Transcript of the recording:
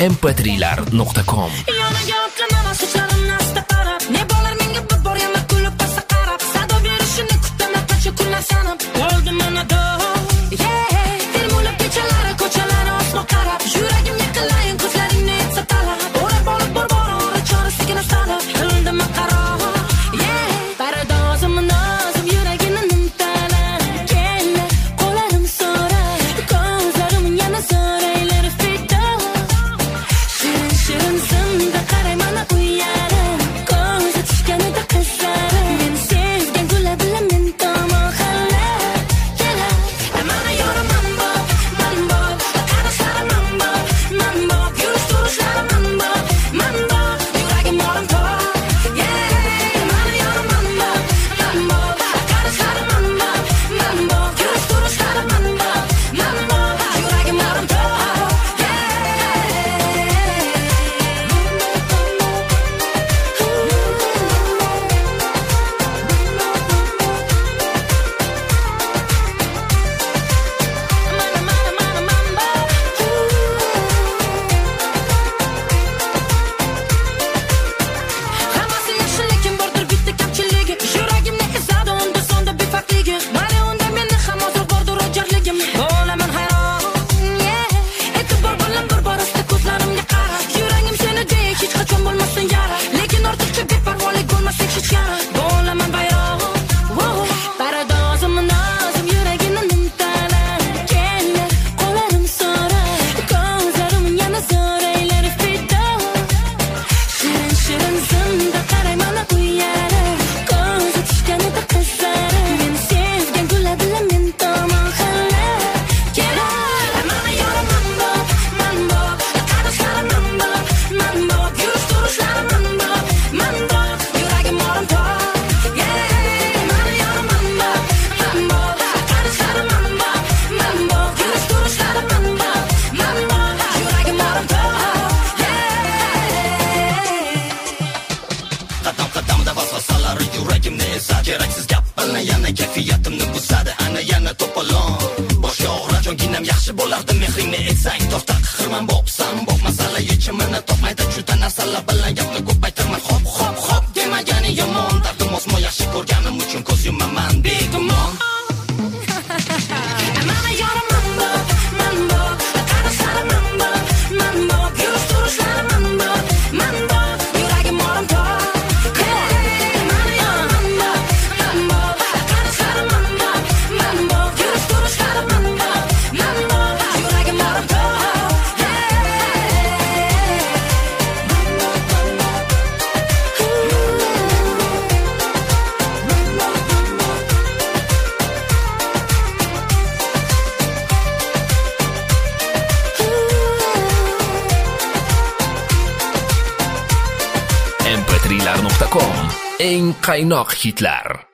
mp3lar.com. Keraksiz gap bilan yana kayfiyatimni buzadi, ana yana to'polon. Boshga og'rar jonginam yaxshi bo'lardi, mehringni etsang tortar qirman bo'psan, bo'p masala yechimini topmaydi, juda narsalar bilan gapni ko'paytirman. Hop hop hop demagani yomon, dardim osmo yaxshi ko'rganim uchun ko'z yumaman begumon. mp3lar.com. Eng qaynoq hitlar.